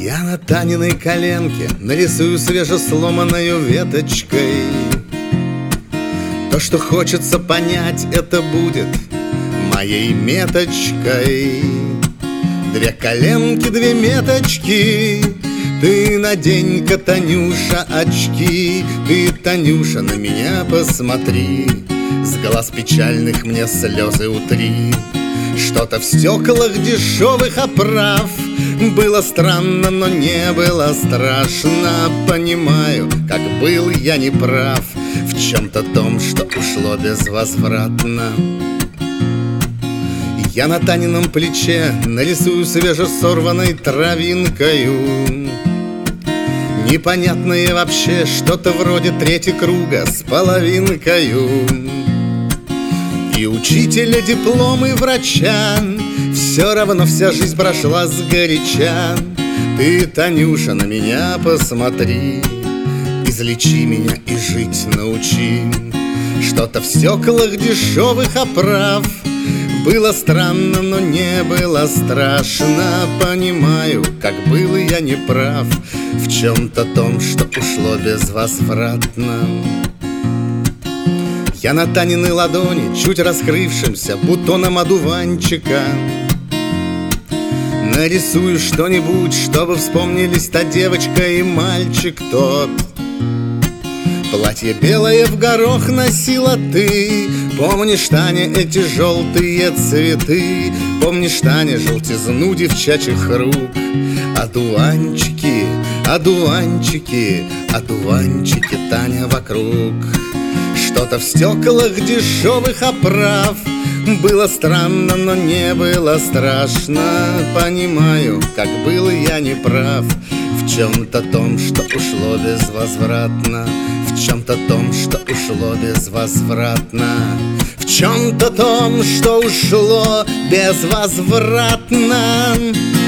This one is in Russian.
Я на Таниной коленке нарисую свежесломанной веточкой то, что хочется понять, это будет моей меточкой. Две коленки, две меточки. Ты надень-ка, Танюша, очки. Ты, Танюша, на меня посмотри. С глаз печальных мне слезы утри. Что-то в стеклах дешевых оправ было странно, но не было страшно. Понимаю, как был я неправ в чем-то том, что ушло безвозвратно. Я на Танином плече нарисую свежесорванной травинкою непонятное вообще что-то вроде трети круга с половинкою. И учителя, диплом и врача все равно вся жизнь прошла сгоряча. Ты, Танюша, на меня посмотри, излечи меня и жить научи. Что-то в стеклах дешевых оправ было странно, но не было страшно. Понимаю, как был я неправ в чем-то том, что ушло безвозвратно. Я на Таниной ладони, чуть раскрывшимся бутоном одуванчика, нарисую что-нибудь, чтобы вспомнились та девочка и мальчик тот. Платье белое в горох носила ты. Помнишь, Таня, эти желтые цветы? Помнишь, Таня, желтизну девчачьих рук? Одуванчики, одуванчики, одуванчики, Таня, вокруг. Что-то в стеклах дешевых оправ было странно, но не было страшно. Понимаю, как был я неправ в чем-то том, что ушло безвозвратно. В чем-то том, что ушло безвозвратно. В чем-то том, что ушло безвозвратно.